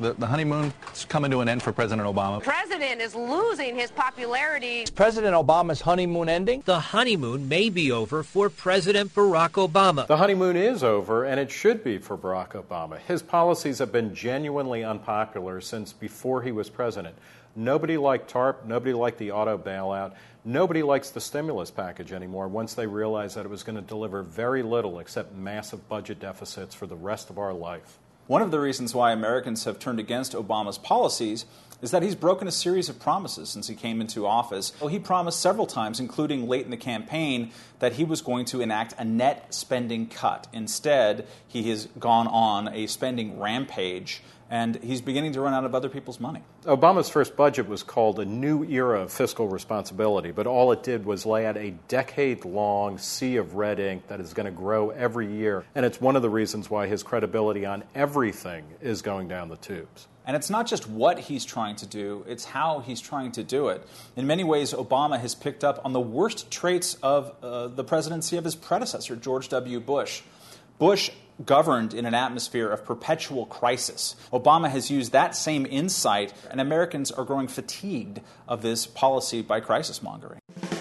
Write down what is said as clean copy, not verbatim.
The honeymoon's coming to an end for President Obama. The president is losing his popularity. Is President Obama's honeymoon ending? The honeymoon may be over for President Barack Obama. The honeymoon is over, and it should be for Barack Obama. His policies have been genuinely unpopular since before he was president. Nobody liked TARP. Nobody liked the auto bailout. Nobody likes the stimulus package anymore once they realized that it was going to deliver very little except massive budget deficits for the rest of our life. One of the reasons why Americans have turned against Obama's policies is that he's broken a series of promises since he came into office. Well, he promised several times, including late in the campaign, that he was going to enact a net spending cut. Instead, he has gone on a spending rampage, and he's beginning to run out of other people's money. Obama's first budget was called a new era of fiscal responsibility, but all it did was lay out a decade-long sea of red ink that is going to grow every year, and it's one of the reasons why his credibility on everything is going down the tubes. And it's not just what he's trying to do, it's how he's trying to do it. In many ways, Obama has picked up on the worst traits of the presidency of his predecessor, George W. Bush. Bush governed in an atmosphere of perpetual crisis. Obama has used that same insight, and Americans are growing fatigued of this policy by crisis mongering.